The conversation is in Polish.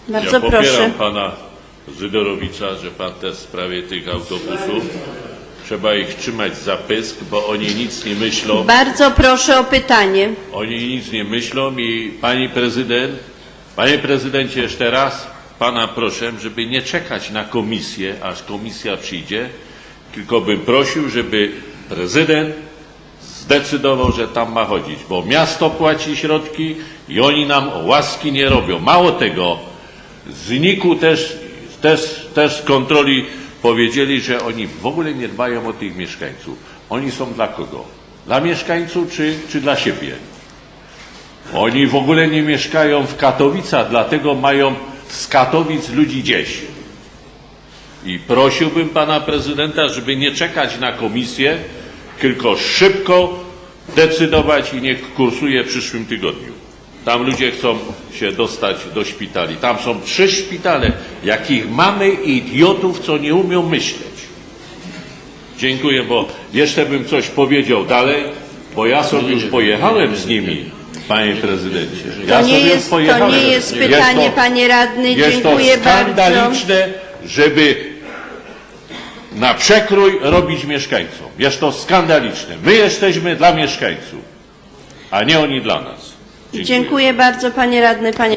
Bardzo ja proszę. popieram pana Zydorowicza, że pan też w sprawie tych autobusów trzeba ich trzymać za pysk, bo oni nic nie myślą. Bardzo proszę o pytanie. Oni nic nie myślą i panie prezydencie, jeszcze raz pana proszę, żeby nie czekać na komisję, aż komisja przyjdzie, tylko bym prosił, żeby prezydent zdecydował, że tam ma chodzić, bo miasto płaci środki i oni nam łaski nie robią. Mało tego, z NIK-u też z kontroli powiedzieli, że oni w ogóle nie dbają o tych mieszkańców. Oni są dla kogo? Dla mieszkańców czy dla siebie? Oni w ogóle nie mieszkają w Katowicach, dlatego mają z Katowic ludzi gdzieś. I prosiłbym pana prezydenta, żeby nie czekać na komisję, tylko szybko decydować i niech kursuje w przyszłym tygodniu. Tam ludzie chcą się dostać do szpitali. Tam są 3 szpitale. Jakich mamy idiotów, co nie umią myśleć. Dziękuję, bo jeszcze bym coś powiedział dalej, bo ja sobie już pojechałem z nimi, panie prezydencie. To nie jest pytanie, panie radny. Dziękuję bardzo. Jest to skandaliczne, żeby na przekrój robić mieszkańcom. Jest to skandaliczne. My jesteśmy dla mieszkańców, a nie oni dla nas. Dziękuję bardzo, panie radny. Panie